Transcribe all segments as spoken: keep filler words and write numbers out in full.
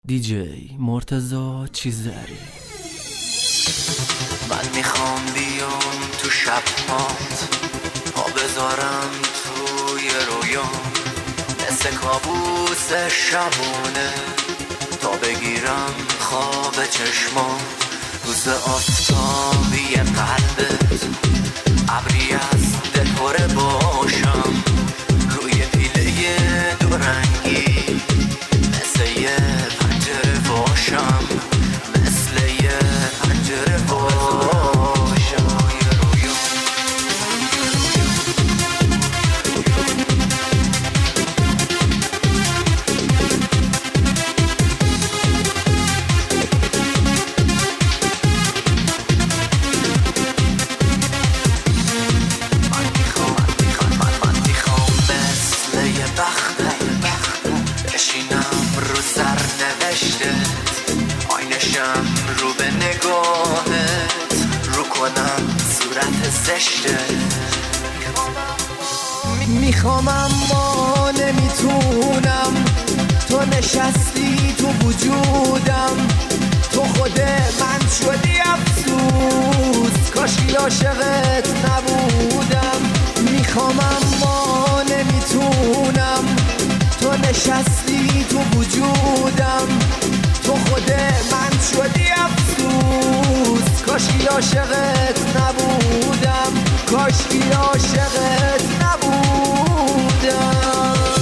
دیجی مرتضی چیزری. من میخوام بیام تو شبهات، پا بذارم توی رویام، مثل کابوس شبونه تا بگیرم خواب چشمام. روز آفتابی قلبت ابری از دلهوره باشم، روی پیله دو رنگی مثل یه پنجره باشم، مثل یه پنجره باشم. رو به نگاهت رو کنم صورت زشته، میخوام اما نمیتونم. تو نشستی تو وجودم، تو خود من شدی افسوس، کاشکی عاشقت نبودم. میخوام اما نمیتونم. تو نشستی تو وجودم، تو خود من شدی افسوس، کاشکی عاشقت نبودم، کاشکی عاشقت نبودم.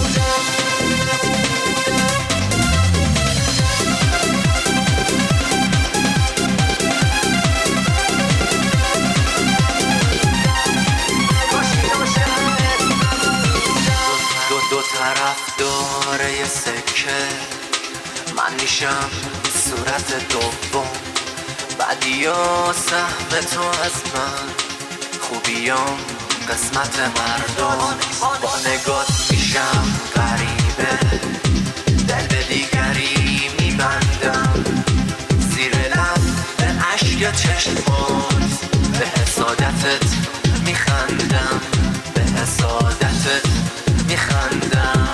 دو دو طرف داره یه سکه، من میشم صورت دوم، بعدیا سهم تو از من، خوبیام قسمت مردم. با نگات میشم غریبه، دل به دیگری میبندم، زیر لب به عشق چشمات به حسادتت میخندم، به حسادتت میخندم.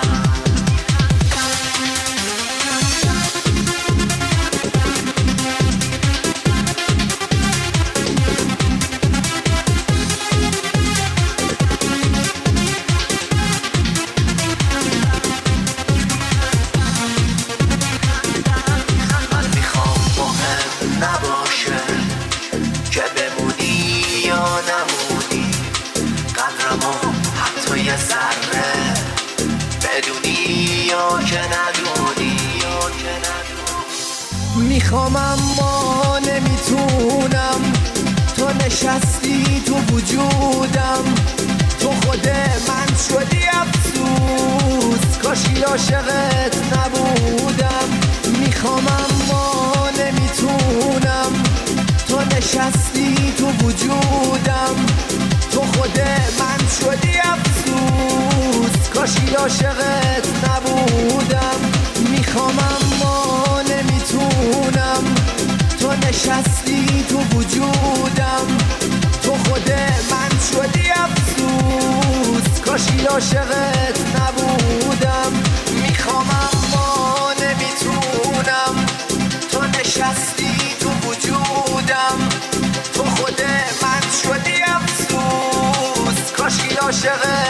میخوام اما نمیتونم. تو نشستی تو وجودم، تو خود من شدی افسوس، کاشکی عاشقت نبودم. میخوام اما نمیتونم. تو نشستی تو وجودم، تو خود من شدی افسوس، کاشکی عاشقت نبودم. میخوام اما نمیتونم. تو نشستی تو وجودم، تو خود من شدی افسوس، کاشکی عاشقت نبودم. میخوام اما نمیتونم. تو نشستی تو وجودم، تو خود من شدی افسوس، کاشکی عاشقت